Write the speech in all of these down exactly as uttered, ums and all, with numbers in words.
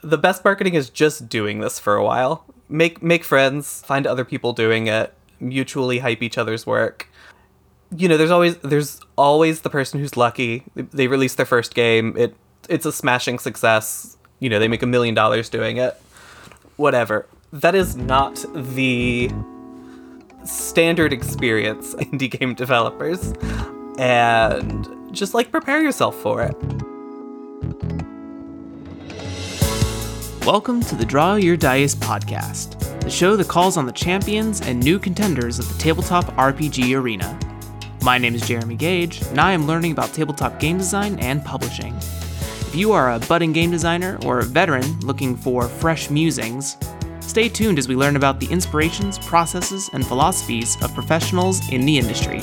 The best marketing is just doing this for a while. Make make friends, find other people doing it, mutually hype each other's work. You know, there's always there's always the person who's lucky. They release their first game. It it's a smashing success. You know, they make a million dollars doing it. Whatever. That is not the standard experience indie game developers. And just like prepare yourself for it. Welcome to the Draw Your Dice podcast, the show that calls on the champions and new contenders of the tabletop R P G arena. My name is Jeremy Gage, and I am learning about tabletop game design and publishing. If you are a budding game designer or a veteran looking for fresh musings, stay tuned as we learn about the inspirations, processes, and philosophies of professionals in the industry.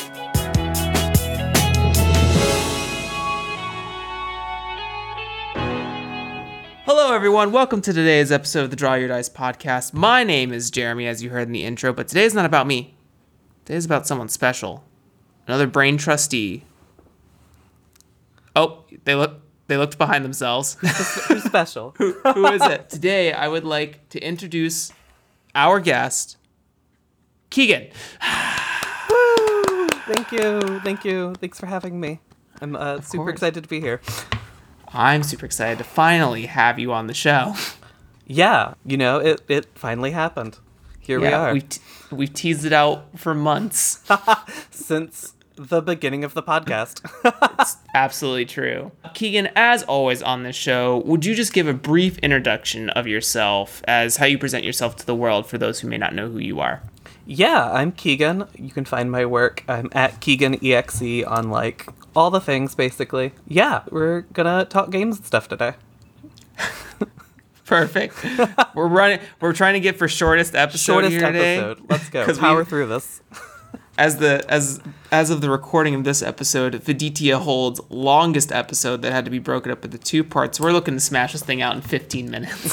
Hello everyone, welcome to today's episode of the Draw Your Dice podcast. My name is Jeremy, as you heard in the intro, but today's not about me. Today's about someone special. Another brain trustee. Oh, they look they looked behind themselves. Who's special? who, who is it? Today I would like to introduce our guest, Keegan. Woo! Thank you, thank you. Thanks for having me. I'm uh, super course. excited to be here. I'm super excited to finally have you on the show. Yeah, you know, it, it finally happened. Here yeah, we are. We've, te- we've teased it out for months. Since the beginning of the podcast. It's absolutely true. Keegan, as always on this show, would you just give a brief introduction of yourself as how you present yourself to the world for those who may not know who you are? Yeah, I'm Keegan. You can find my work. I'm at Keegan E X E on, like, all the things, basically. Yeah, we're gonna talk games and stuff today. Perfect. We're running. We're trying to get for shortest episode Shortest here today. episode. Let's go. Power through this. As the as as of the recording of this episode, Viditia holds longest episode that had to be broken up into two parts. We're looking to smash this thing out in fifteen minutes.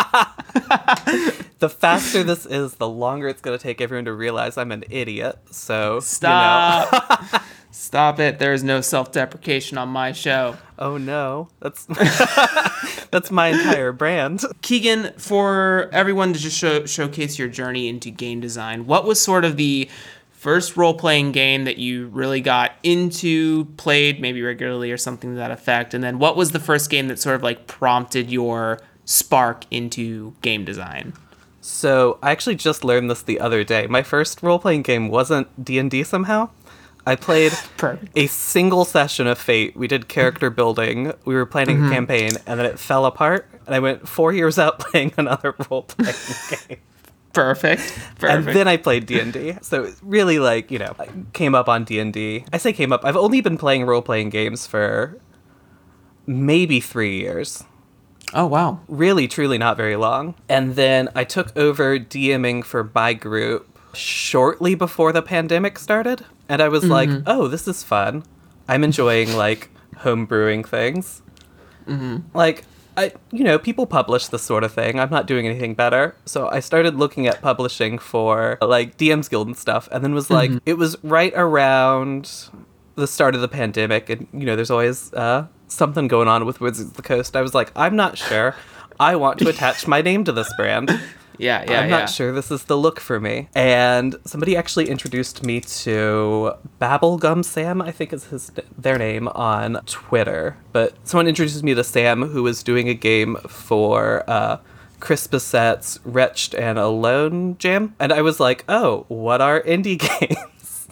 The faster this is, the longer it's going to take everyone to realize I'm an idiot. So, Stop. You know. Stop it. There is no self-deprecation on my show. Oh, no. That's that's my entire brand. Keegan, for everyone to just show, showcase your journey into game design, what was sort of the first role-playing game that you really got into, played maybe regularly or something to that effect? And then what was the first game that sort of like prompted your spark into game design? So I actually just learned this the other day. My first role-playing game wasn't D and D somehow. I played a single session of Fate. We did character building. We were planning mm-hmm. a campaign, and then it fell apart. And I went four years out playing another role-playing game. Perfect. Perfect. And then I played D and D. So it really, like, you know, I came up on D and D. I say came up. I've only been playing role-playing games for maybe three years. Oh, wow. Really, truly not very long. And then I took over DMing for my group shortly before the pandemic started. And I was mm-hmm. like, oh, this is fun. I'm enjoying, like, homebrewing things. Mm-hmm. Like, I, you know, people publish this sort of thing. I'm not doing anything better. So I started looking at publishing for, like, D M's Guild and stuff. And then was like, mm-hmm. it was right around the start of the pandemic. And, you know, there's always uh, something going on with Wizards of the Coast. I was like, I'm not sure. I want to attach my name to this brand. Yeah, yeah, I'm yeah. not sure this is the look for me. And somebody actually introduced me to Babblegum Sam, I think is his their name, on Twitter. But someone introduced me to Sam, who was doing a game for uh, Chris Bissett's Wretched and Alone jam. And I was like, oh, what are indie games?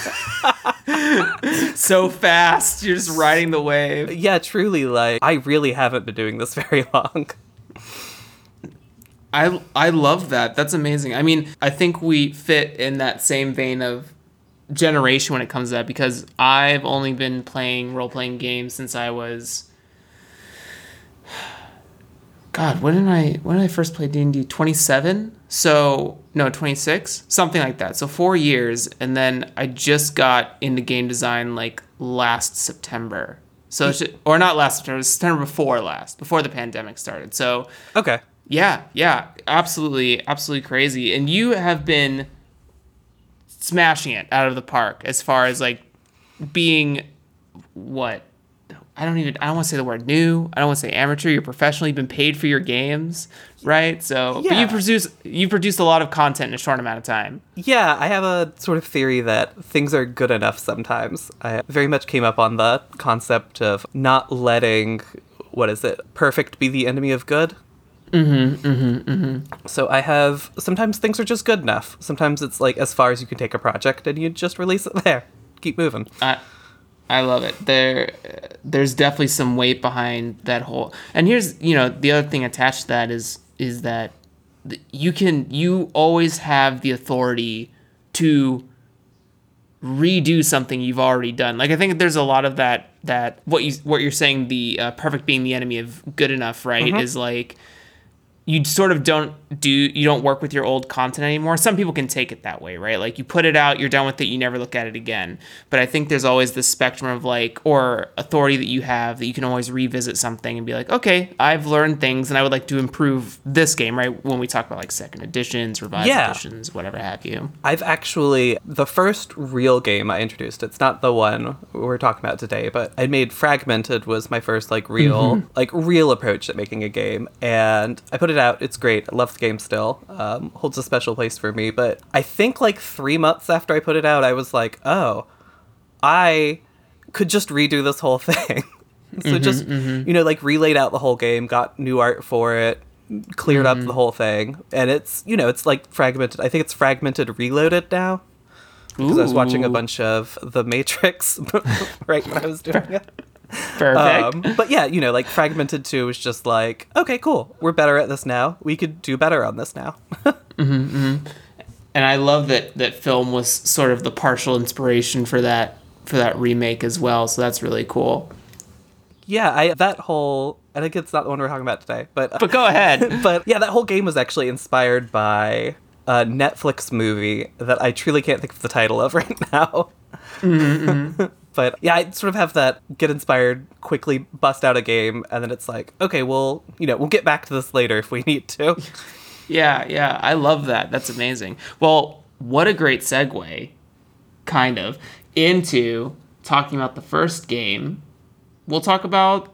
So fast. You're just riding the wave. Yeah, truly, like, I really haven't been doing this very long. I I love that. That's amazing. I mean, I think we fit in that same vein of generation when it comes to that, because I've only been playing role-playing games since I was... God, when did I when did I first play D and D? twenty-seven? So, no, twenty-six? Something like that. So four years, and then I just got into game design like last September. So, it's just, or not last September, it was September before last, before the pandemic started. So, okay. Yeah, yeah, absolutely, absolutely crazy. And you have been smashing it out of the park as far as like being, what, I don't even, I don't want to say the word new. I don't want to say amateur. You're professional. You've been paid for your games, right? So, Yeah. but you produce, you produced a lot of content in a short amount of time. Yeah, I have a sort of theory that things are good enough sometimes. I very much came up on the concept of not letting, what is it, perfect be the enemy of good? Mm-hmm, mm-hmm, mm-hmm. So I have, sometimes things are just good enough. Sometimes it's like as far as you can take a project and you just release it there. Keep moving. I, I love it. There, there's definitely some weight behind that whole. And here's, you know, the other thing attached to that is is that you can, you always have the authority to redo something you've already done. Like I think there's a lot of that that what you what you're saying, the uh, perfect being the enemy of good enough, right? Mm-hmm. Is like you sort of don't do, you don't work with your old content anymore. Some people can take it that way, right? Like you put it out, you're done with it, you never look at it again. But I think there's always this spectrum of like, or authority that you have that you can always revisit something and be like, okay, I've learned things and I would like to improve this game, right? When we talk about like second editions, revised Yeah. editions, whatever have you. I've actually, the first real game I introduced, it's not the one we're talking about today, but I made Fragmented was my first like real, Mm-hmm. like real approach at making a game. And I put it out, it's great. I love the game still. Um, holds a special place for me. But I think like three months after I put it out, I was like, oh, I could just redo this whole thing. so Mm-hmm, just, mm-hmm. you know, like relayed out the whole game, got new art for it, cleared Mm-hmm. up the whole thing. And it's, you know, it's like fragmented. I think it's Fragmented Reloaded now. Because I was watching a Ooh. bunch of The Matrix right when I was doing it. Perfect. Um, but yeah, you know, like Fragmented two was just like, okay, cool. We're better at this now. We could do better on this now. And I love that that film was sort of the partial inspiration for that for that remake as well. So that's really cool. Yeah, I that whole I think it's not the one we're talking about today, but But go ahead. but yeah, that whole game was actually inspired by a Netflix movie that I truly can't think of the title of right now. Mm-hmm. But yeah, I sort of have that get inspired, quickly bust out a game, and then it's like, okay, well, you know, we'll get back to this later if we need to. Yeah, yeah, I love that. That's amazing. Well, what a great segue, kind of, into talking about the first game. We'll talk about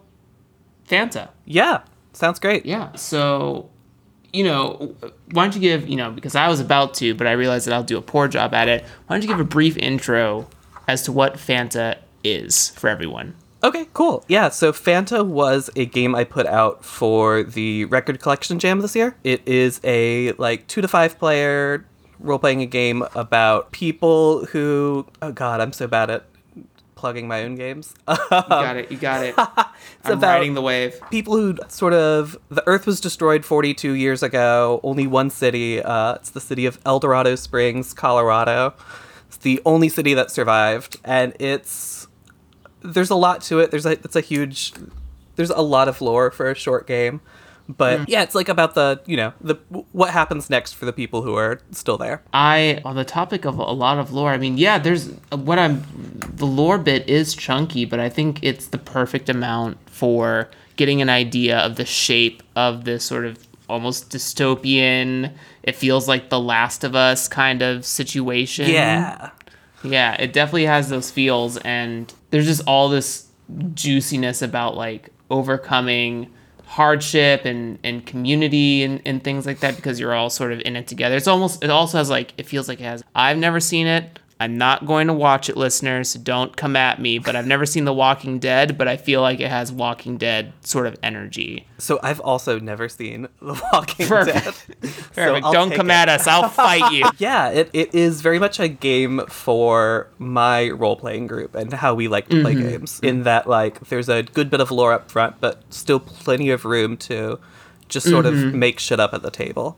Fanta. Yeah, sounds great. Yeah, so, you know, why don't you give, you know, because I was about to, but I realized that I'll do a poor job at it. Why don't you give a brief intro as to what Fanta is for everyone? Okay, cool. Yeah, so Fanta was a game I put out for the Record Collection Jam this year. It is a, like, two to five player role-playing a game about people who... Oh, God, I'm so bad at plugging my own games. You got it, you got it. I'm about- riding the wave. People who sort of... The Earth was destroyed forty-two years ago. Only one city. Uh, it's the city of El Dorado Springs, Colorado. It's the only city that survived. And it's... There's a lot to it. There's a... It's a huge... There's a lot of lore for a short game. But yeah, it's like about the, you know, the what happens next for the people who are still there. I, on the topic of a lot of lore, I mean, yeah, there's what I'm, the lore bit is chunky, but I think it's the perfect amount for getting an idea of the shape of this sort of almost dystopian, it feels like The Last of Us kind of situation. Yeah. Yeah, it definitely has those feels, and there's just all this juiciness about like overcoming hardship and, and community and, and things like that because you're all sort of in it together. It's almost, it also has like, it feels like it has, I've never seen it. I'm not going to watch it, listeners, so don't come at me, but I've never seen The Walking Dead, but I feel like it has Walking Dead sort of energy. So I've also never seen The Walking Perfect. Dead. Perfect. So I'll Don't take come it. at us. I'll fight you. Yeah, it, it is very much a game for my role-playing group and how we like to play Mm-hmm. games. In that, like, there's a good bit of lore up front, but still plenty of room to just sort Mm-hmm. of make shit up at the table.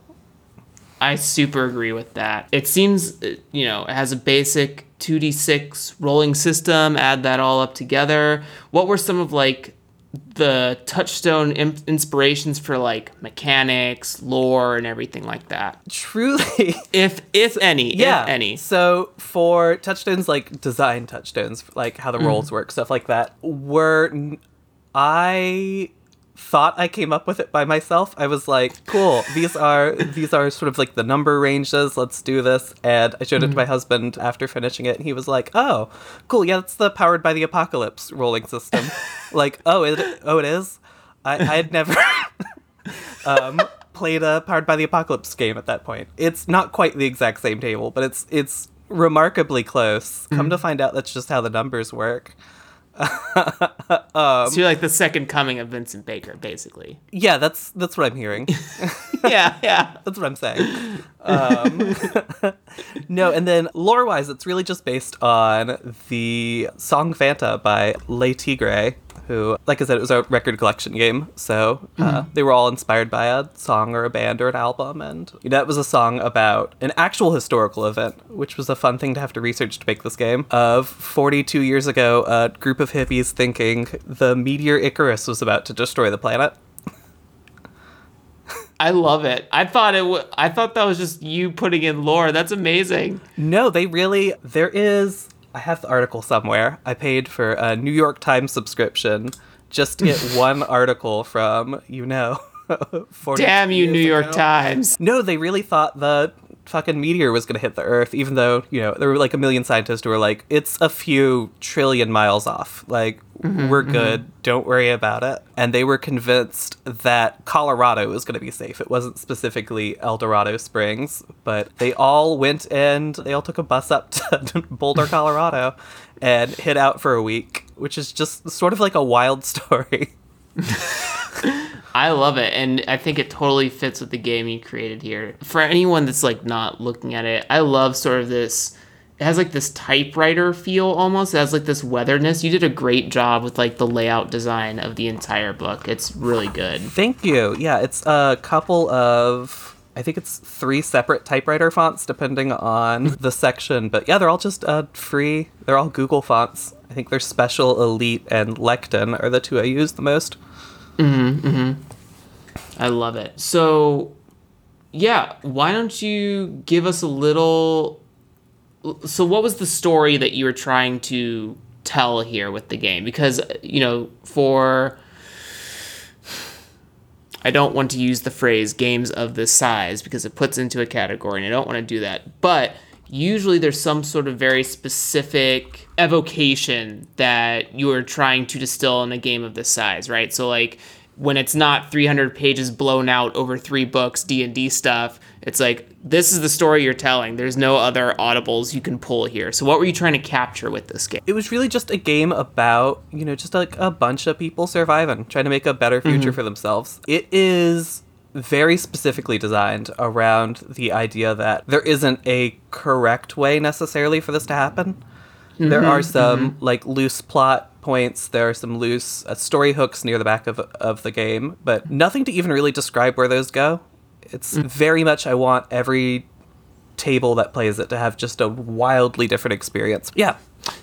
I super agree with that. It seems, uh, you know, it has a basic two d six rolling system, add that all up together. What were some of, like, the touchstone imp- inspirations for, like, mechanics, lore, and everything like that? Truly. If if any, Yeah. if any. So for touchstones, like design touchstones, like how the rolls work, stuff like that, were I thought I came up with it by myself. I was like, cool, these are these are sort of like the number ranges, let's do this. And I showed it to my husband after finishing it, and he was like, oh, cool, yeah, that's the Powered by the Apocalypse rolling system. Like, oh, it, oh, it is? I, I had never um, played a Powered by the Apocalypse game at that point. It's not quite the exact same table, but it's it's remarkably close. Come to find out, that's just how the numbers work. um, so you're like the second coming of Vincent Baker, basically. Yeah, that's that's what I'm hearing. yeah, yeah. That's what I'm saying. Um, no, and then lore-wise, it's really just based on the song Fanta by Le Tigre, who, like I said, it was a record collection game, so uh, mm-hmm. they were all inspired by a song or a band or an album, and you know, that was a song about an actual historical event, which was a fun thing to have to research to make this game. Of forty-two years ago, a group of hippies thinking the meteor Icarus was about to destroy the planet. I love it. I thought it. W- I thought that was just you putting in lore. That's amazing. No, they really. There is. I have the article somewhere. I paid for a New York Times subscription just to get one article from, you know, damn you, New York ago. Times. No, they really thought the fucking meteor was going to hit the Earth, even though, you know, there were like a million scientists who were like, it's a few trillion miles off. Like, mm-hmm, we're good. Mm-hmm. Don't worry about it. And they were convinced that Colorado was going to be safe. It wasn't specifically El Dorado Springs, but they all went and they all took a bus up to Boulder, Colorado and hid out for a week, which is just sort of like a wild story. I love it, and I think it totally fits with the game you created here. For anyone that's like not looking at it, I love sort of this. It has like this typewriter feel almost. It has like this weatherness. You did a great job with like the layout design of the entire book. It's really good. Thank you. Yeah, it's a couple of, I think it's three separate typewriter fonts depending on the section. But yeah, they're all just uh, free. They're all Google fonts. I think they're Special, Elite, and Lecton are the two I use the most. Mm-hmm, mm-hmm. I love it. So, yeah, why don't you give us a little... So what was the story that you were trying to tell here with the game? Because, you know, for... I don't want to use the phrase games of this size because it puts into a category, and I don't want to do that. But usually there's some sort of very specific evocation that you are trying to distill in a game of this size, right? So, like, when it's not three hundred pages blown out over three books, D and D stuff, it's like, this is the story you're telling. There's no other audibles you can pull here. So what were you trying to capture with this game? It was really just a game about, you know, just like a bunch of people surviving, trying to make a better future mm-hmm. for themselves. It is very specifically designed around the idea that there isn't a correct way necessarily for this to happen. Mm-hmm, there are some mm-hmm. like loose plot points. There are some loose uh, story hooks near the back of of the game, but nothing to even really describe where those go. It's mm-hmm. very much I want every table that plays it to have just a wildly different experience. Yeah.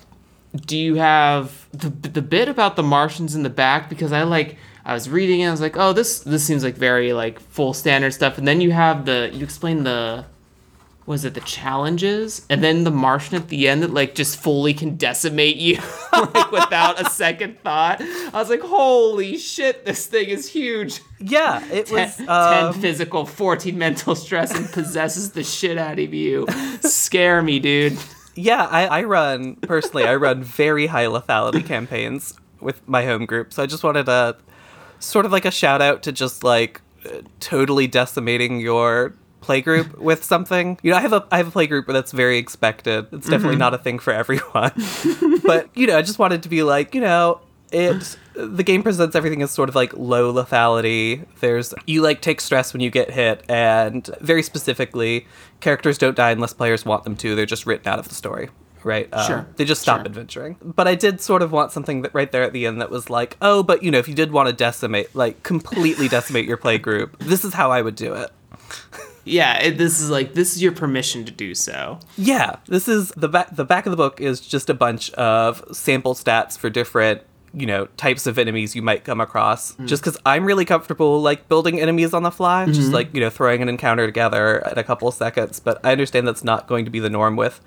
Do you have the the bit about the Martians in the back? Because I like I was reading it, I was like, oh, this this seems like very like full standard stuff. And then you have the you explain the was it the challenges, and then the Martian at the end that like just fully can decimate you like without a second thought. I was like, holy shit, this thing is huge. Yeah, it ten, was um... ten physical, fourteen mental stress, and possesses the shit out of you. Scare me, dude. Yeah, I, I run personally. I run very high lethality campaigns with my home group, so I just wanted to sort of like a shout out to just like totally decimating your playgroup with something. You know, I have a I have a playgroup that's very expected. It's definitely mm-hmm. not a thing for everyone. But, you know, I just wanted to be like, you know, it the game presents everything as sort of like low lethality. There's you like take stress when you get hit, and very specifically, characters don't die unless players want them to. They're just written out of the story. Right? Uh, sure. They just stop sure. adventuring. But I did sort of want something that right there at the end that was like, oh, but, you know, if you did want to decimate, like, completely decimate your play group, this is how I would do it. Yeah, it, this is like, this is your permission to do so. Yeah, this is, the back, the back of the book is just a bunch of sample stats for different, you know, types of enemies you might come across. Mm. Just because I'm really comfortable, like, building enemies on the fly, mm-hmm. just like, you know, throwing an encounter together in a couple of seconds. But I understand that's not going to be the norm with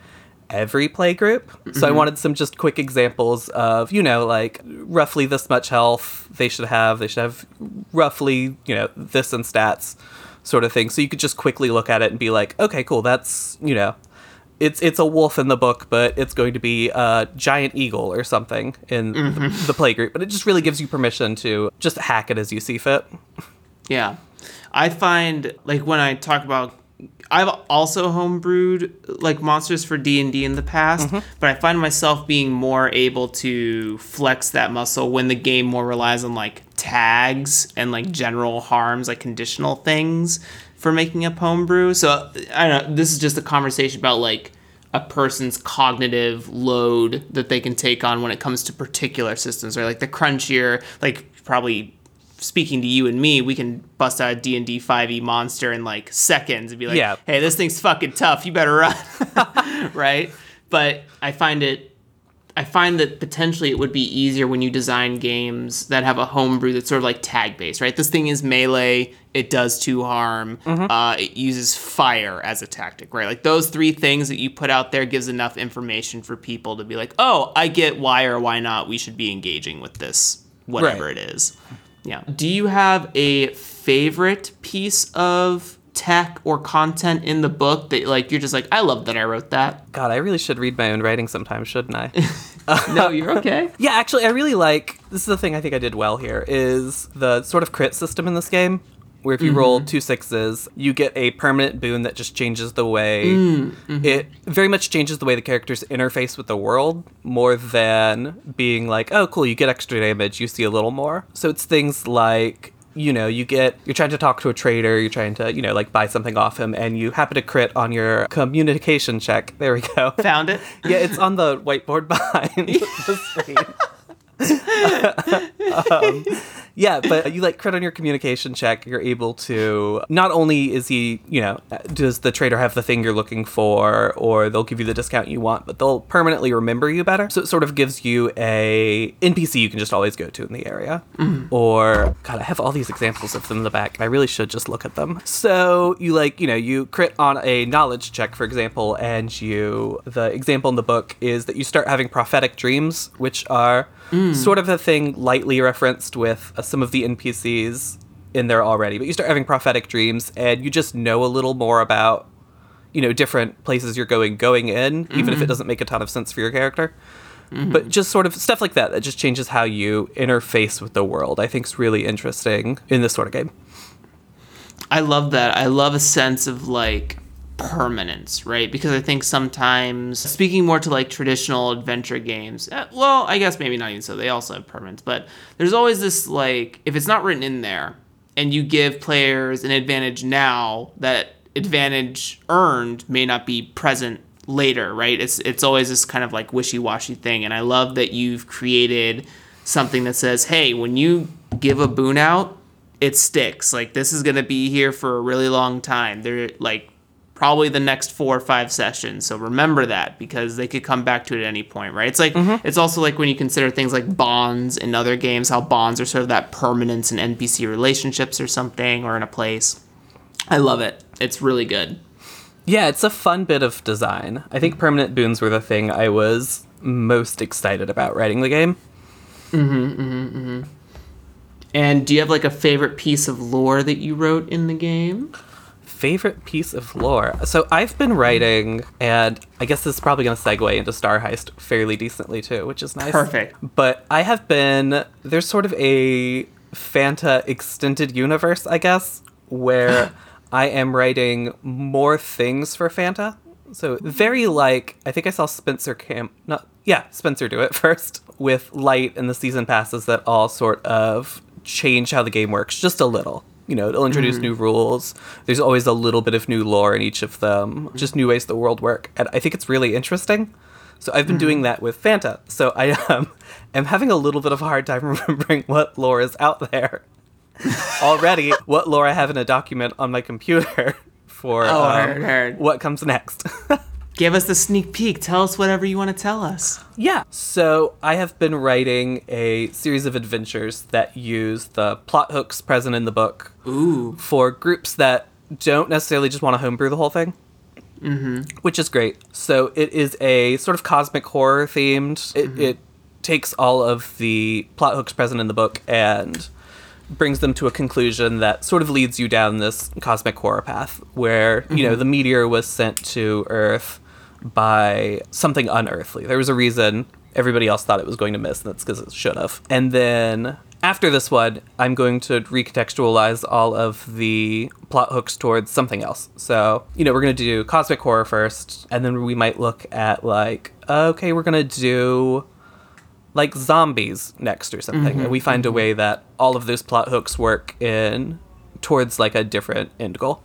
every playgroup. Mm-hmm. So I wanted some just quick examples of, you know, like roughly this much health they should have. They should have roughly, you know, this in stats sort of thing. So you could just quickly look at it and be like, okay, cool. That's, you know, it's it's a wolf in the book, but it's going to be a giant eagle or something in mm-hmm. the, the playgroup. But it just really gives you permission to just hack it as you see fit. Yeah. I find, like, when I talk about, I've also homebrewed, like, monsters for D and D in the past, mm-hmm. but I find myself being more able to flex that muscle when the game more relies on, like, tags and, like, general harms, like, conditional things for making up homebrew. So, I don't know, this is just a conversation about, like, a person's cognitive load that they can take on when it comes to particular systems, right? Like, the crunchier, like, probably... speaking to you and me, we can bust out a D and D five e monster in like seconds and be like, yeah. hey, this thing's fucking tough. You better run. Right? But I find it, I find that potentially it would be easier when you design games that have a homebrew that's sort of like tag based, right? This thing is melee. It does two harm. Mm-hmm. Uh, it uses fire as a tactic, right? Like those three things that you put out there gives enough information for people to be like, oh, I get why or why not we should be engaging with this, whatever right. it is. Yeah. Do you have a favorite piece of tech or content in the book that, like, you're just like, I love that I wrote that? God, I really should read my own writing sometime, shouldn't I? No, you're okay. Yeah, actually, I really like, this is the thing I think I did well here, is the sort of crit system in this game, where if you mm-hmm. roll two sixes, you get a permanent boon that just changes the way, mm-hmm. it very much changes the way the characters interface with the world, more than being like, oh, cool, you get extra damage, you see a little more. So it's things like, you know, you get, you're trying to talk to a trader, you're trying to, you know, like buy something off him, and you happen to crit on your communication check. There we go. Found it? Yeah, it's on the whiteboard behind the screen. um, yeah, but you like crit on your communication check. You're able to, not only is he, you know, does the trader have the thing you're looking for, or they'll give you the discount you want, but they'll permanently remember you better. So it sort of gives you a N P C you can just always go to in the area. Mm. Or, God, I have all these examples of them in the back. I really should just look at them. So you like, you know, you crit on a knowledge check, for example, and you, the example in the book is that you start having prophetic dreams, which are Mm. sort of a thing lightly referenced with uh, some of the N P Cs in there already. But you start having prophetic dreams, and you just know a little more about, you know, different places you're going going in, mm-hmm. even if it doesn't make a ton of sense for your character. Mm-hmm. But just sort of stuff like that, that just changes how you interface with the world, I think is really interesting in this sort of game. I love that. I love a sense of, like, permanence, right? Because I think sometimes, speaking more to like traditional adventure games, uh, well, I guess maybe not even so, they also have permanence, but there's always this, like, if it's not written in there and you give players an advantage now, that advantage earned may not be present later, right? It's it's always this kind of like wishy-washy thing. And I love that you've created something that says, hey, when you give a boon out, it sticks. Like, this is going to be here for a really long time. They're like, probably the next four or five sessions. So remember that, because they could come back to it at any point, right? It's like, mm-hmm. it's also like when you consider things like bonds in other games, how bonds are sort of that permanence in N P C relationships or something, or in a place. I love it. It's really good. Yeah, it's a fun bit of design. I think permanent boons were the thing I was most excited about writing the game. Mm-hmm, mm-hmm, mm-hmm. And do you have like a favorite piece of lore that you wrote in the game? Favorite piece of lore. So I've been writing, and I guess this is probably going to segue into Star Heist fairly decently too, which is nice. Perfect. But I have been, there's sort of a Fanta extended universe, I guess, where I am writing more things for Fanta. So very like, I think I saw Spencer Cam, not, yeah, Spencer do it first with Light and the season passes that all sort of change how the game works just a little. You know, it'll introduce mm. new rules. There's always a little bit of new lore in each of them, just new ways the world work. And I think it's really interesting. So I've been mm. doing that with Fanta. So I um, am having a little bit of a hard time remembering what lore is out there already, what lore I have in a document on my computer for oh, um, heard, heard. what comes next. Give us the sneak peek. Tell us whatever you want to tell us. Yeah. So I have been writing a series of adventures that use the plot hooks present in the book Ooh. for groups that don't necessarily just want to homebrew the whole thing. Mm-hmm. which is great. So it is a sort of cosmic horror themed. It, mm-hmm. it takes all of the plot hooks present in the book and brings them to a conclusion that sort of leads you down this cosmic horror path where, mm-hmm. you know, the meteor was sent to Earth by something unearthly. There was a reason everybody else thought it was going to miss, and that's because it should have. And then after this one, I'm going to recontextualize all of the plot hooks towards something else. So, you know, we're going to do cosmic horror first, and then we might look at, like, okay, we're going to do like zombies next or something, mm-hmm, and we find mm-hmm. a way that all of those plot hooks work in towards like a different end goal.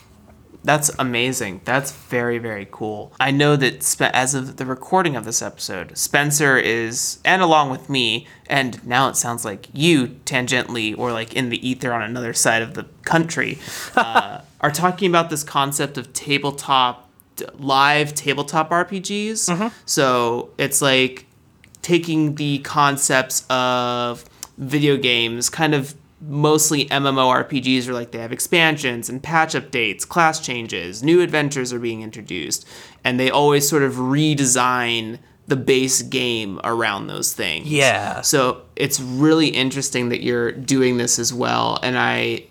That's amazing. That's very, very cool. I know that Spe- as of the recording of this episode, Spencer is, and along with me, and now it sounds like you tangentially or like in the ether on another side of the country, uh, are talking about this concept of tabletop, live tabletop R P Gs. Mm-hmm. So it's like taking the concepts of video games, kind of mostly MMORPGs, are like they have expansions and patch updates, class changes, new adventures are being introduced, and they always sort of redesign the base game around those things. Yeah. So it's really interesting that you're doing this as well, and I,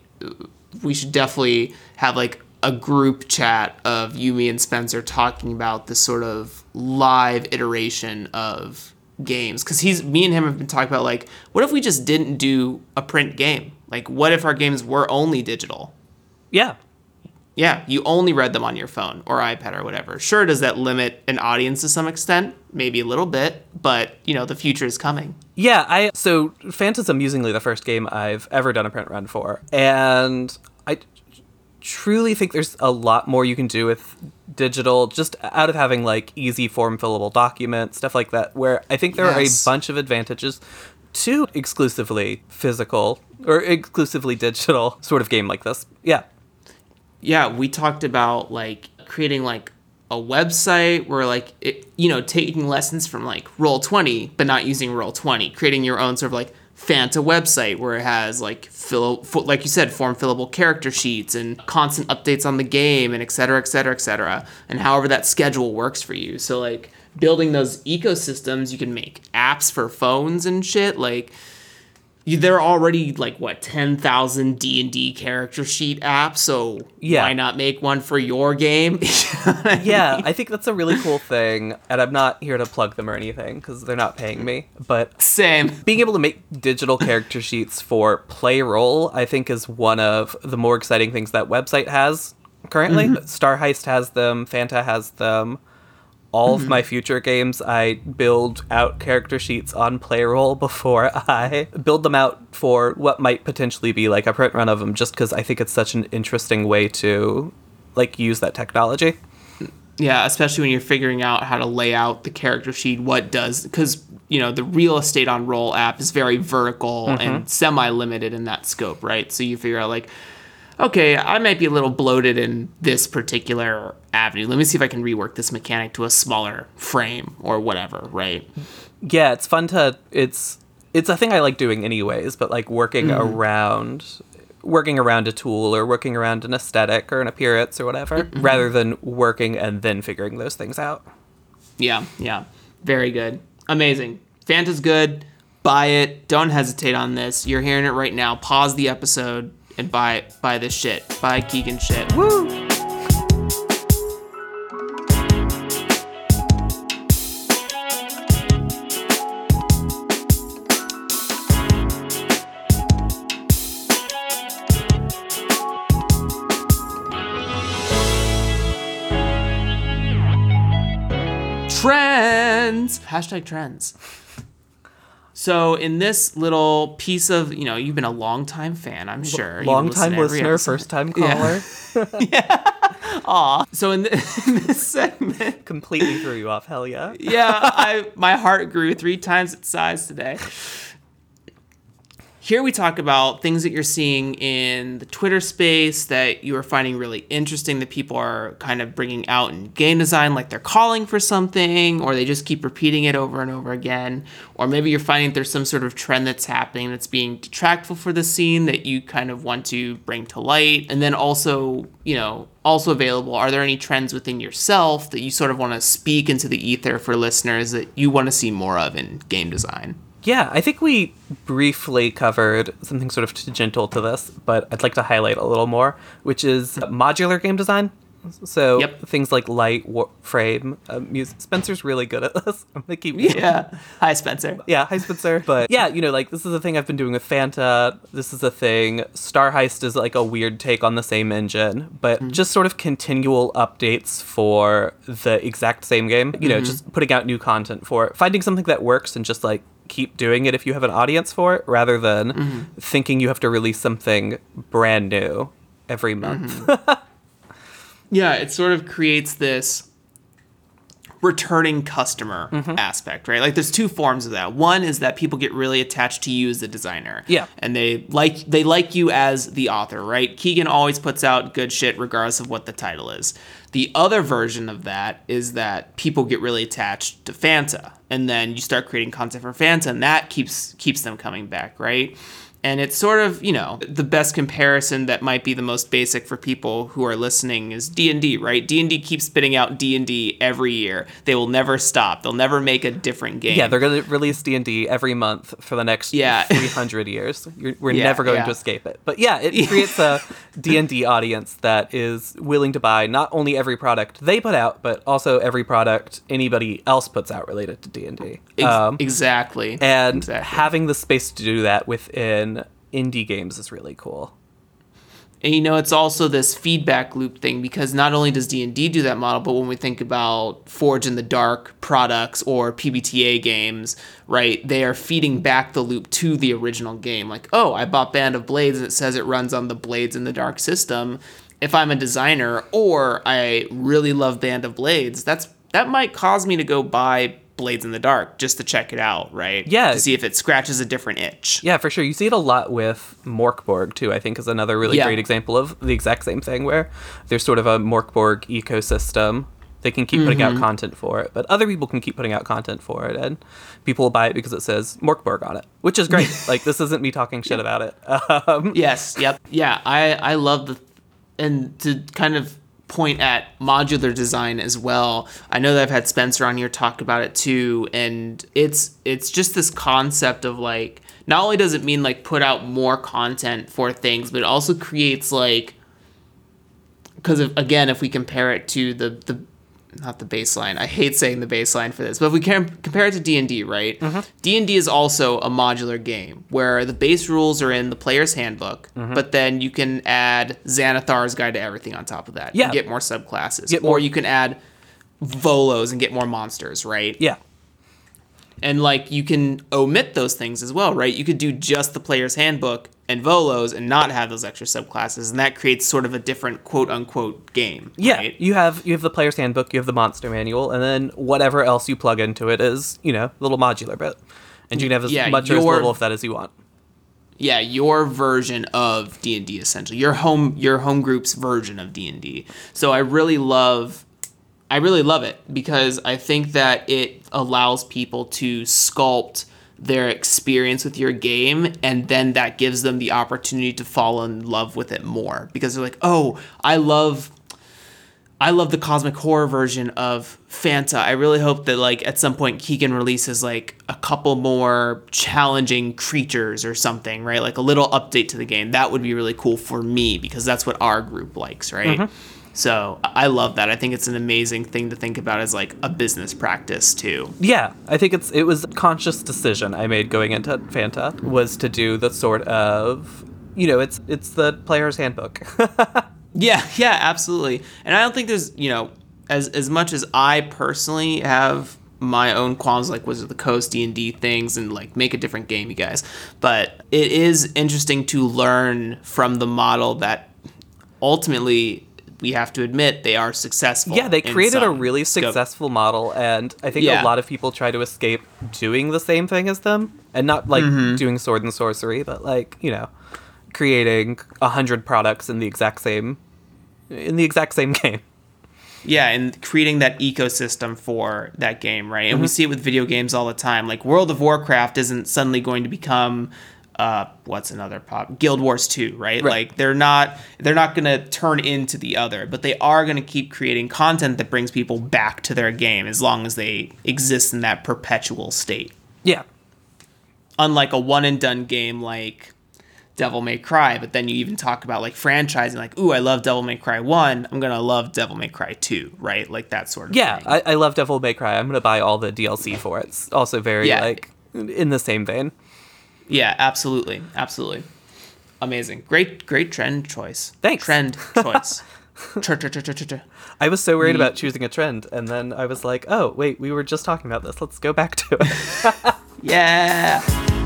we should definitely have like a group chat of you, me, and Spencer talking about this sort of live iteration of games, because he's me and him have been talking about like, what if we just didn't do a print game? Like, what if our games were only digital? Yeah. Yeah, you only read them on your phone or iPad or whatever. Sure, does that limit an audience to some extent? Maybe a little bit, but you know, the future is coming. Yeah, I so Fanta's amusingly the first game I've ever done a print run for, and I truly think there's a lot more you can do with digital, just out of having like easy form fillable documents, stuff like that, where I think there yes. are a bunch of advantages to exclusively physical or exclusively digital sort of game like this. Yeah. Yeah, we talked about like creating like a website where like, it, you know, taking lessons from like Roll twenty, but not using Roll twenty, creating your own sort of like Fanta website where it has like fill, like you said, form fillable character sheets and constant updates on the game and et cetera, et cetera, et cetera. And however that schedule works for you. So like building those ecosystems, you can make apps for phones and shit. Like you, there are already like what ten thousand D and D character sheet apps. So yeah. why not make one for your game? You know what I yeah, mean? I think that's a really cool thing. And I'm not here to plug them or anything because they're not paying me. But same. Being able to make digital character sheets for Playroll, I think, is one of the more exciting things that website has currently. Mm-hmm. Star Heist has them. Fanta has them. All mm-hmm. of my future games, I build out character sheets on Playroll before I build them out for what might potentially be like a print run of them, just because I think it's such an interesting way to like use that technology. Yeah, especially when you're figuring out how to lay out the character sheet, what does, because, you know, the real estate on Roll app is very vertical mm-hmm. and semi-limited in that scope, right? So you figure out like, okay, I might be a little bloated in this particular avenue. Let me see if I can rework this mechanic to a smaller frame or whatever, right? Yeah, it's fun to, it's it's a thing I like doing anyways, but like working mm. around working around a tool or working around an aesthetic or an appearance or whatever, mm-hmm. rather than working and then figuring those things out. Yeah, yeah. Very good. Amazing. Fanta's good. Buy it. Don't hesitate on this. You're hearing it right now. Pause the episode and buy buy this shit. Buy Keegan shit. Woo! Trends! Hashtag trends. So in this little piece of, you know, you've been a long-time fan, I'm sure. Long-time listener, first-time caller. Yeah. yeah. Aw. So in, the, in this segment... Completely threw you off, hell yeah. yeah, I my heart grew three times its size today. here we talk about things that you're seeing in the Twitter space that you are finding really interesting, that people are kind of bringing out in game design, like they're calling for something, or they just keep repeating it over and over again. Or maybe you're finding there's some sort of trend that's happening that's being detractful for the scene that you kind of want to bring to light. And then also, you know, also available, are there any trends within yourself that you sort of want to speak into the ether for listeners that you want to see more of in game design? Yeah, I think we briefly covered something sort of tangential to this, but I'd like to highlight a little more, which is modular game design. So yep. things like light, war- frame, uh, music. Spencer's really good at this. I'm gonna keep. Yeah. Hi, Spencer. Yeah, hi, Spencer. But yeah, you know, like this is a thing I've been doing with Fanta. This is a thing. Star Heist is like a weird take on the same engine, but mm-hmm. just sort of continual updates for the exact same game. You know, mm-hmm. just putting out new content for it, finding something that works, and just like keep doing it if you have an audience for it, rather than mm-hmm. thinking you have to release something brand new every month. Mm-hmm. Yeah, it sort of creates this returning customer mm-hmm. aspect, right? Like there's two forms of that. One is that people get really attached to you as a designer. Yeah. And they like they like you as the author, right? Keegan always puts out good shit regardless of what the title is. The other version of that is that people get really attached to Fanta, and then you start creating content for Fanta, and that keeps keeps them coming back, right? And it's sort of, you know, the best comparison that might be the most basic for people who are listening is D and D, right? D and D keeps spitting out D and D every year. They will never stop. They'll never make a different game. Yeah, they're going to release D and D every month for the next yeah. three hundred years. You're, we're yeah, never going yeah. to escape it. But yeah, it creates a D and D audience that is willing to buy not only every product they put out, but also every product anybody else puts out related to D and D. Um, exactly. And exactly. having the space to do that within indie games is really cool. And you know, it's also this feedback loop thing, because not only does D and D do that model, but when we think about Forge in the Dark products or P B T A games, right, they are feeding back the loop to the original game. Like, oh, I bought Band of Blades and it says it runs on the Blades in the Dark system. If I'm a designer or I really love Band of Blades, that's that might cause me to go buy Blades in the Dark just to check it out, right? Yeah. To see if it scratches a different itch. Yeah, for sure. You see it a lot with Morkborg, too, I think is another really yeah. great example of the exact same thing, where there's sort of a Morkborg ecosystem. They can keep mm-hmm. putting out content for it, but other people can keep putting out content for it, and people will buy it because it says Morkborg on it, which is great. Like, this isn't me talking shit about it. Um, yes, yep. Yeah, I, I love the... And to kind of point at modular design as well, I know that I've had Spencer on here talk about it too, and it's it's just this concept of like, not only does it mean like put out more content for things, but it also creates like, because again, if we compare it to the the not the baseline, I hate saying the baseline for this, but if we can compare it to D and D, right? Mm-hmm. D and D is also a modular game where the base rules are in the player's handbook, mm-hmm. but then you can add Xanathar's Guide to Everything on top of that. Yeah. You get more subclasses. Get more. Or you can add Volos and get more monsters, right? Yeah. And like you can omit those things as well, right? You could do just the player's handbook and Volos and not have those extra subclasses, and that creates sort of a different quote unquote game. Yeah, right? you have you have the player's handbook, you have the monster manual, and then whatever else you plug into it is, you know, little modular bit, and you can have as yeah, much your, or as little of that as you want. Yeah, your version of D and D essentially, your home your home group's version of D and D. So I really love. I really love it because I think that it allows people to sculpt their experience with your game, and then that gives them the opportunity to fall in love with it more, because they're like, oh, I love I love the cosmic horror version of Fanta. I really hope that like at some point Keegan releases like a couple more challenging creatures or something, right? Like a little update to the game. That would be really cool for me because that's what our group likes, right? Mm-hmm. So I love that. I think it's an amazing thing to think about as like a business practice too. Yeah, I think it's it was a conscious decision I made going into Fanta was to do the sort of, you know, it's it's the player's handbook. yeah, yeah, absolutely. And I don't think there's, you know, as as much as I personally have my own qualms like Wizards of the Coast, D and D things, and like make a different game, you guys. But it is interesting to learn from the model that ultimately we have to admit they are successful. Yeah, they created a really scope. successful model, and I think Yeah. a lot of people try to escape doing the same thing as them, and not like Mm-hmm. doing sword and sorcery, but like, you know, creating a hundred products in the exact same in the exact same game. Yeah, and creating that ecosystem for that game, right? And Mm-hmm. we see it with video games all the time. Like World of Warcraft isn't suddenly going to become uh what's another pop Guild Wars two, right? Right. Like they're not they're not going to turn into the other, but they are going to keep creating content that brings people back to their game as long as they exist in that perpetual state. Yeah. Unlike a one and done game like Devil May Cry, but then you even talk about like franchising, like, ooh, I love Devil May Cry one, I'm gonna love Devil May Cry two, right? Like that sort of Yeah, thing. I, I love Devil May Cry. I'm gonna buy all the D L C for it. It's also very Yeah. like in the same vein. Yeah, absolutely, absolutely, amazing, great, great trend choice. Thanks. Trend choice. Ch- ch- ch- ch- ch- ch. I was so Mm. worried about choosing a trend, and then I was like, oh wait, we were just talking about this. Let's go back to it. Yeah.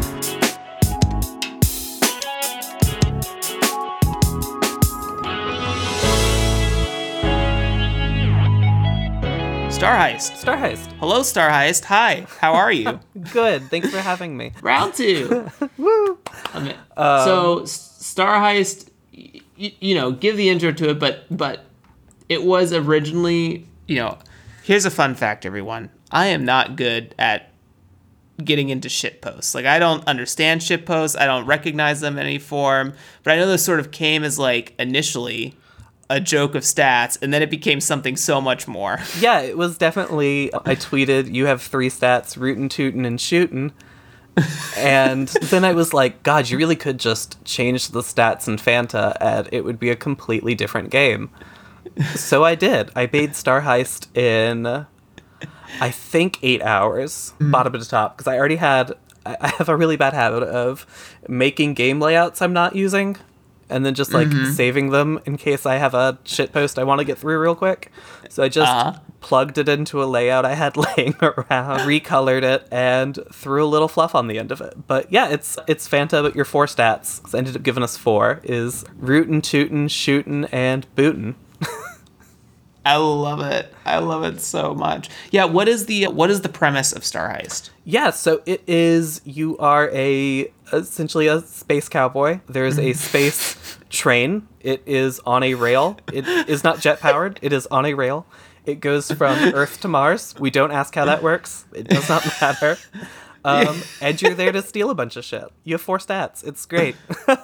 Star Heist. Star Heist. Hello, Star Heist. Hi. How are you? Good. Thanks for having me. Round two. Woo. I mean, so S- Star Heist, y- y- you know, give the intro to it, but but it was originally, you know, here's a fun fact, everyone. I am not good at getting into shit posts. Like, I don't understand shit posts. I don't recognize them in any form. But I know this sort of came as like initially a joke of stats, and then it became something so much more. Yeah, it was definitely. I tweeted, "You have three stats: rootin', tootin', and shootin'." And then I was like, God, you really could just change the stats in Fanta, and it would be a completely different game. So I did. I made Star Heist in, I think, eight hours, bottom to top, because I already had. I I have a really bad habit of making game layouts I'm not using, and then just like saving them in case I have a shit post I want to get through real quick. So I just Uh-huh. plugged it into a layout I had laying around, recolored it, and threw a little fluff on the end of it. But yeah, it's it's Fanta, but your four stats, 'cause I ended up giving us four, is rootin', tootin', shootin', and bootin'. I love it. I love it so much. Yeah, what is the what is the premise of Star Heist? Yeah, so it is, you are a, essentially a space cowboy. There's a space train. It is on a rail. It is not jet powered. It is on a rail. It goes from Earth to Mars. We don't ask how that works. It does not matter. Um, and you're there to steal a bunch of shit. You have four stats. It's great.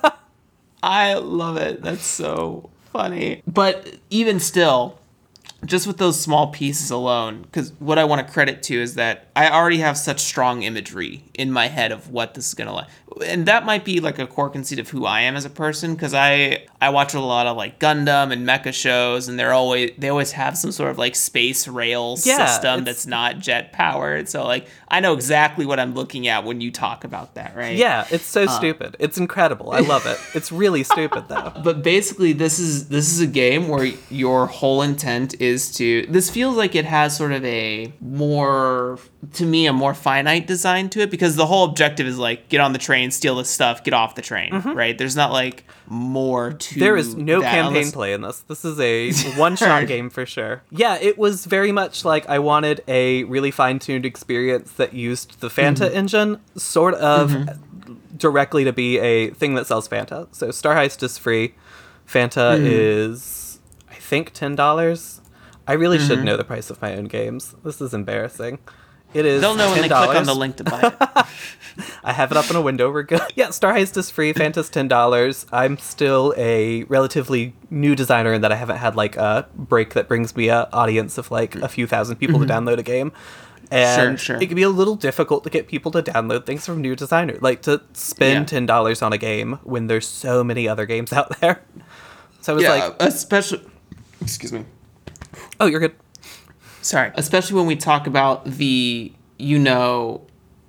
I love it. That's so funny. But even still, just with those small pieces alone, because what I want to credit to is that I already have such strong imagery in my head of what this is going to like. And that might be like a core conceit of who I am as a person, because I, I watch a lot of like Gundam and mecha shows, and they're always they always have some sort of like space rail Yeah, system it's- that's not jet powered. So like I know exactly what I'm looking at when you talk about that, right? Yeah, it's so stupid. It's incredible. I love it. It's really stupid, though. But basically, this is this is a game where your whole intent is to. This feels like it has sort of a more, to me, a more finite design to it, because the whole objective is like get on the train, steal the stuff, get off the train, right? There's not like more to. There is no that, campaign unless- play in this. This is a one-shot game for sure. Yeah, it was very much like I wanted a really fine-tuned experience that used the Fanta Mm-hmm. engine sort of directly to be a thing that sells Fanta. So Star Heist is free. Fanta Mm-hmm. is, I think, ten dollars. I really Mm-hmm. should know the price of my own games. This is embarrassing. It is They'll know when they ten dollars. click on the link to buy it. I have it up in a window. We're good. Yeah, Star Heist is free. Fanta's ten dollars. I'm still a relatively new designer in that I haven't had like a break that brings me a audience of like a few thousand people to download a game. And Sure, sure. it can be a little difficult to get people to download things from new designers. Like to spend Yeah. ten dollars on a game when there's so many other games out there. So I was Yeah, like, especially. Excuse me. oh, you're good. Sorry. Especially when we talk about the, you know,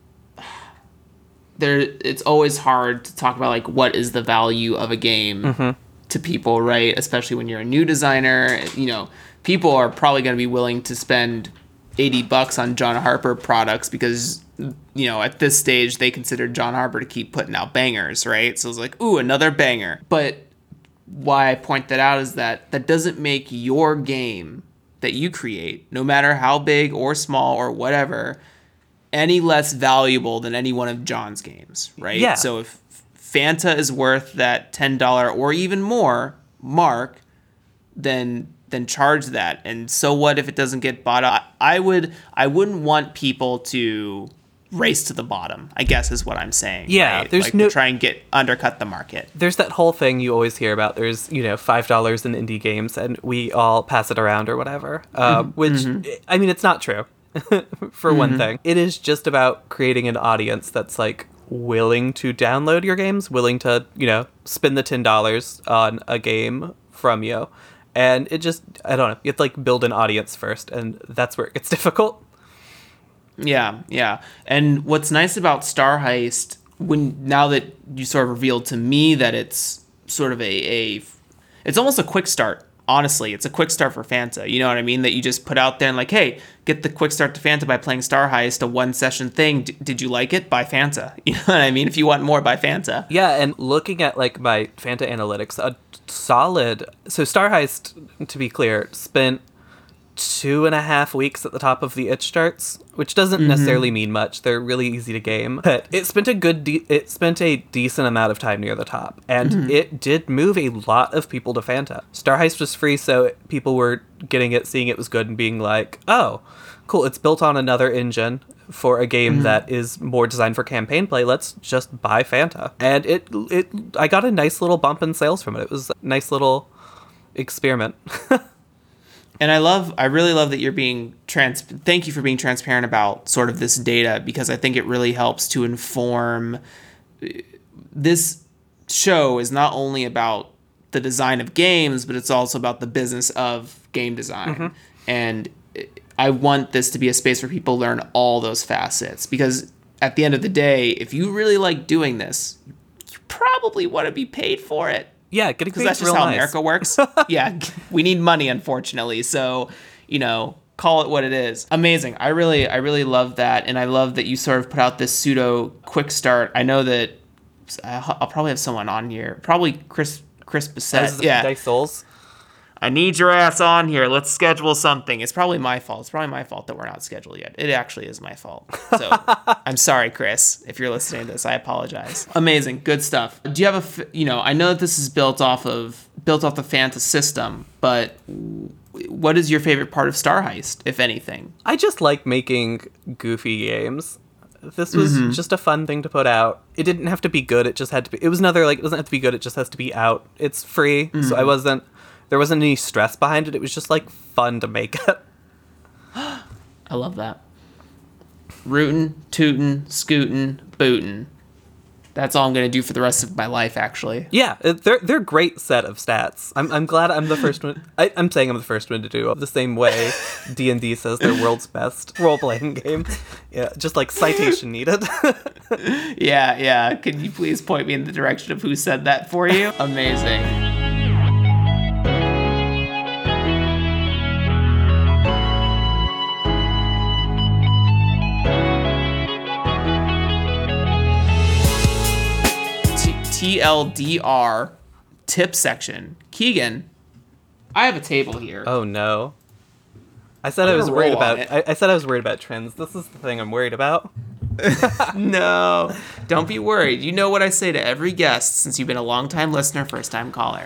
there. It's always hard to talk about like what is the value of a game to people, right? Especially when you're a new designer. You know, people are probably going to be willing to spend eighty bucks on John Harper products because, you know, at this stage they consider John Harper to keep putting out bangers, right? So it's like, ooh, another banger. But why I point that out is that that doesn't make your game that you create, no matter how big or small or whatever, any less valuable than any one of John's games, right? Yeah. So if Fanta is worth that ten dollars or even more mark, then then charge that. And so what if it doesn't get bought up? I would I wouldn't want people to race to the bottom, I guess is what I'm saying. Yeah, right? there's like no to try and get undercut the market. There's that whole thing you always hear about. There's, you know, five dollars in indie games and we all pass it around or whatever. Uh, Mm-hmm. which, Mm-hmm. I mean, it's not true, for Mm-hmm. one thing. It is just about creating an audience that's, like, willing to download your games, willing to, you know, spend the ten dollars on a game from you. And it just, I don't know, you have to, like, build an audience first, and that's where it gets difficult. Yeah, yeah. And what's nice about Star Heist, when now that you sort of revealed to me that it's sort of a, a it's almost a quick start. Honestly, it's a quick start for Fanta. You know what I mean? That you just put out there and like, hey, get the quick start to Fanta by playing Star Heist, a one session thing. D- did you like it? Buy Fanta. You know what I mean? If you want more, buy Fanta. Yeah, and looking at, like, my Fanta analytics, a solid... So Star Heist, to be clear, spent two and a half weeks at the top of the itch charts, which doesn't mm-hmm. necessarily mean much. They're really easy to game, but it spent a good de- it spent a decent amount of time near the top, and mm-hmm. it did move a lot of people to Fanta. Star Heist was free, so people were getting it, seeing it was good, and being like, oh, cool, it's built on another engine for a game mm-hmm. that is more designed for campaign play. Let's just buy Fanta. And it it I got a nice little bump in sales from it. It was a nice little experiment. And I love, I really love that you're being trans. Thank you for being transparent about sort of this data, because I think it really helps to inform. This show is not only about the design of games, but it's also about the business of game design. Mm-hmm. And I want this to be a space where people learn all those facets, because at the end of the day, if you really like doing this, you probably want to be paid for it. Yeah, getting paid that's is just real how nice. America works. Yeah, we need money, unfortunately. So, you know, call it what it is. Amazing. I really, I really love that, and I love that you sort of put out this pseudo quick start. I know that I'll probably have someone on here, probably Chris, Chris Bissett. Yeah, Dice Souls. I need your ass on here. Let's schedule something. It's probably my fault. It's probably my fault that we're not scheduled yet. It actually is my fault. So I'm sorry, Chris, if you're listening to this. I apologize. Amazing, good stuff. Do you have a, you know, I know that this is built off of built off the Fanta system, but what is your favorite part of Star Heist, if anything? I just like making goofy games. This was mm-hmm. just a fun thing to put out. It didn't have to be good. It just had to be. It was another like. It doesn't have to be good. It just has to be out. It's free, mm-hmm. so I wasn't. There wasn't any stress behind it. It was just, like, fun to make it. I love that. Rootin', tootin', scootin', bootin'. That's all I'm going to do for the rest of my life, actually. Yeah, they're they're a great set of stats. I'm I'm glad I'm the first one. I, I'm saying I'm the first one to do it the same way D and D says they're world's best role-playing game. Yeah, just, like, citation needed. yeah, yeah. Can you please point me in the direction of who said that for you? Amazing. T L D R tip section. Keegan, I have a table here. Oh no. I said I was worried about I, I said I was worried about trends. This is the thing I'm worried about. No. Don't be worried. You know what I say to every guest since you've been a long-time listener, first-time caller.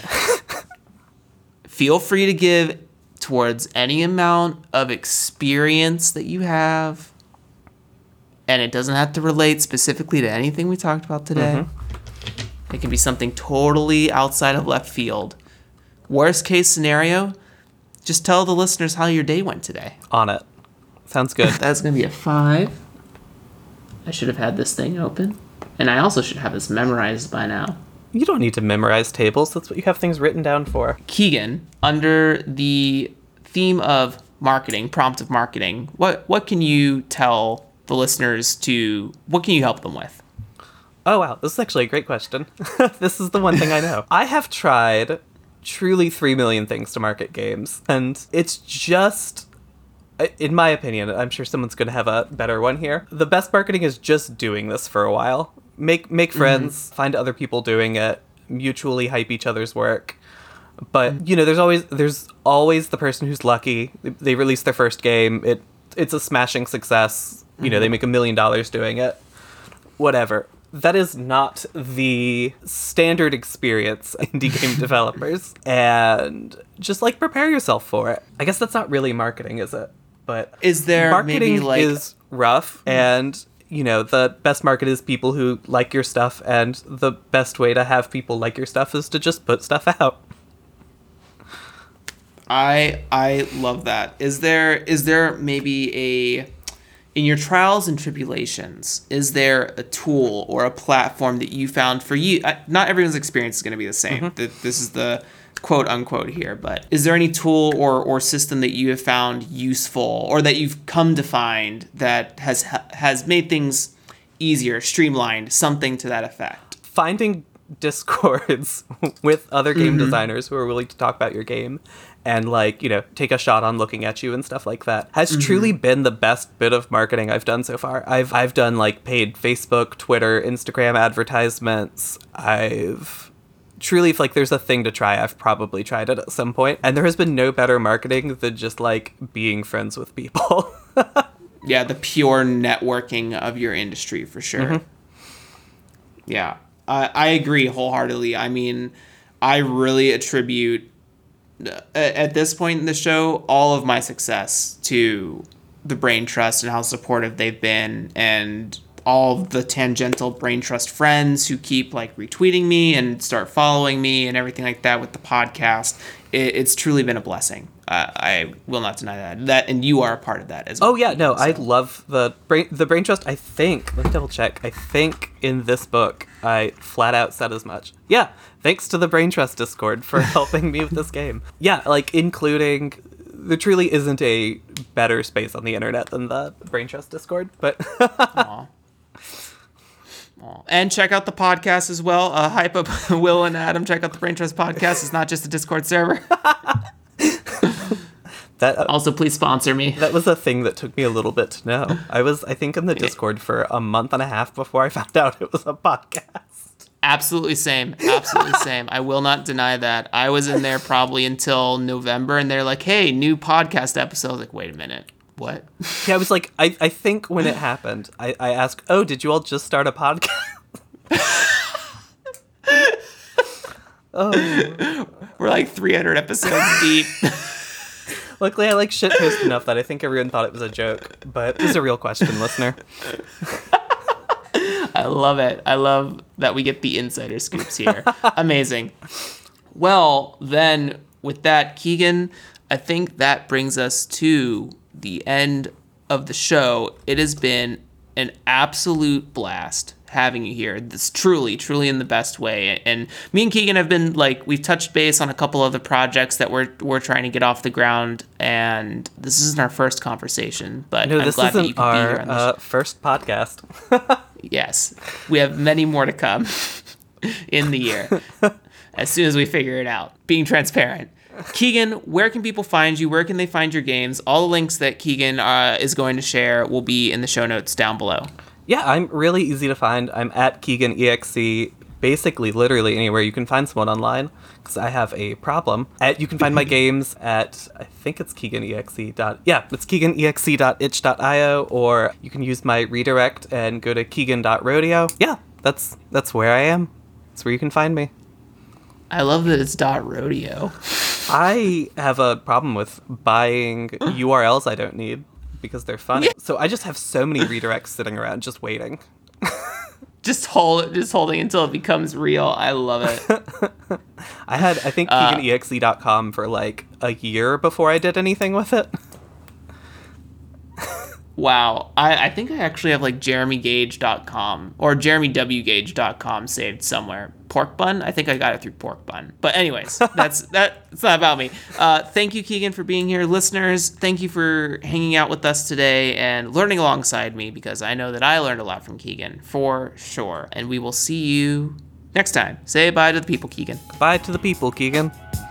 Feel free to give towards any amount of experience that you have. And it doesn't have to relate specifically to anything we talked about today. Mm-hmm. It can be something totally outside of left field. Worst case scenario, just tell the listeners how your day went today. On it. Sounds good. That's going to be a five. I should have had this thing open. And I also should have this memorized by now. You don't need to memorize tables. That's what you have things written down for. Keegan, under the theme of marketing, prompt of marketing, what, what can you tell the listeners to, what can you help them with? Oh, wow. This is actually a great question. This is the one thing I know. I have tried truly three million things to market games, and it's just, in my opinion, I'm sure someone's going to have a better one here. The best marketing is just doing this for a while. Make make friends, mm-hmm. find other people doing it mutually hype each other's work. But, you know, there's always there's always the person who's lucky. They release their first game. It It's a smashing success. You know, they make a million dollars doing it. Whatever. That is not the standard experience indie game developers. And just, like, prepare yourself for it. I guess that's not really marketing, is it? But is there marketing maybe, like... is rough, and... You know, the best market is people who like your stuff, and the best way to have people like your stuff is to just put stuff out. I I love that. Is there is there maybe a, in your trials and tribulations, is there a tool or a platform that you found for you? Not everyone's experience is going to be the same. Mm-hmm. This is the quote unquote here, but is there any tool or, or system that you have found useful, or that you've come to find that has has made things easier, streamlined, something to that effect? Finding Discords with other game mm-hmm. designers who are willing to talk about your game and, like, you know, take a shot on looking at you and stuff like that has mm-hmm. truly been the best bit of marketing I've done so far. I've I've done, like, paid Facebook, Twitter, Instagram advertisements. I've truly, if, like, there's a thing to try, I've probably tried it at some point. And there has been no better marketing than just, like, being friends with people. Yeah, the pure networking of your industry, for sure. Mm-hmm. Yeah, I, I agree wholeheartedly. I mean, I really attribute, uh, at this point in the show, all of my success to the Brain Trust and how supportive they've been, and all the tangential Brain Trust friends who keep, like, retweeting me and start following me and everything like that with the podcast. It, it's truly been a blessing. Uh, I will not deny that. That and you are a part of that as well. Oh yeah, no, so. I love the brain. The Brain Trust. I think. Let me double check. I think in this book, I flat out said as much. Yeah, thanks to the Brain Trust Discord for helping me with this game. Yeah, like, including. There truly isn't a better space on the internet than the Brain Trust Discord, but. Aww. Aww. And check out the podcast as well. Uh, hype up Will and Adam. Check out the Brain Trust podcast. It's not just a Discord server. That, uh, also, please sponsor me. That was a thing that took me a little bit to know. I was, I think, in the Discord for a month and a half before I found out it was a podcast. Absolutely same. Absolutely same. I will not deny that. I was in there probably until November, and they're like, hey, new podcast episode. I was like, wait a minute. What? Yeah, I was like, I, I think when it happened, I, I asked, oh, did you all just start a podcast? Oh. We're like three hundred episodes deep. Luckily, I like shitpost enough that I think everyone thought it was a joke, but it's a real question, listener. I love it. I love that we get the insider scoops here. Amazing. Well, then, with that, Keegan, I think that brings us to the end of the show. It has been an absolute blast having you here. This truly, truly in the best way. And me and Keegan have been, like, we've touched base on a couple of the projects that we're we're trying to get off the ground, and this isn't our first conversation, but no, I'm this glad isn't that you could our, be here on this. Uh, first podcast. Yes, we have many more to come in the year as soon as we figure it out. Being transparent. Keegan, where can people find you? Where can they find your games? All the links that Keegan uh, is going to share will be in the show notes down below. Yeah, I'm really easy to find. I'm at KeeganEXE, basically literally anywhere you can find someone online, because I have a problem. At, you can find my games at, I think it's KeeganEXE. Dot, yeah, it's KeeganEXE dot itch dot io, or you can use my redirect and go to Keegan dot rodeo. Yeah, that's that's where I am. That's where you can find me. I love that it's dot rodeo. I have a problem with buying U R Ls I don't need, because they're funny. Yeah. So I just have so many redirects sitting around just waiting. just hold just holding until it becomes real. I love it. I had, I think, uh, Keegan E X E dot com for like a year before I did anything with it. Wow. I, I think I actually have like Jeremy Gage dot com or Jeremy W Gage dot com saved somewhere. Pork Bun? I think I got it through Pork Bun. But anyways, that's that. It's not about me. Uh, thank you, Keegan, for being here. Listeners, thank you for hanging out with us today and learning alongside me, because I know that I learned a lot from Keegan, for sure. And we will see you next time. Say bye to the people, Keegan. Bye to the people, Keegan.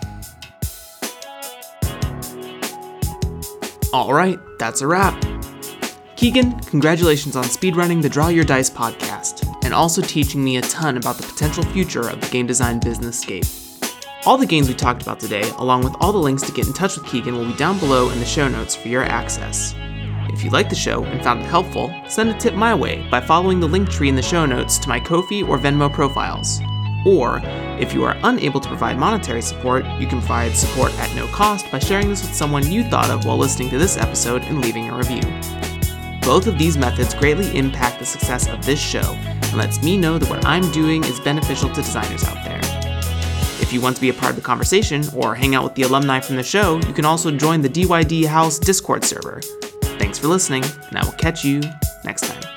All right, that's a wrap. Keegan, congratulations on speedrunning the Draw Your Dice podcast, and and also teaching me a ton about the potential future of the game design business-scape. All the games we talked about today, along with all the links to get in touch with Keegan, will be down below in the show notes for your access. If you liked the show and found it helpful, send a tip my way by following the link tree in the show notes to my Ko-fi or Venmo profiles. Or, if you are unable to provide monetary support, you can provide support at no cost by sharing this with someone you thought of while listening to this episode and leaving a review. Both of these methods greatly impact the success of this show and lets me know that what I'm doing is beneficial to designers out there. If you want to be a part of the conversation or hang out with the alumni from the show, you can also join the D Y D House Discord server. Thanks for listening, and I will catch you next time.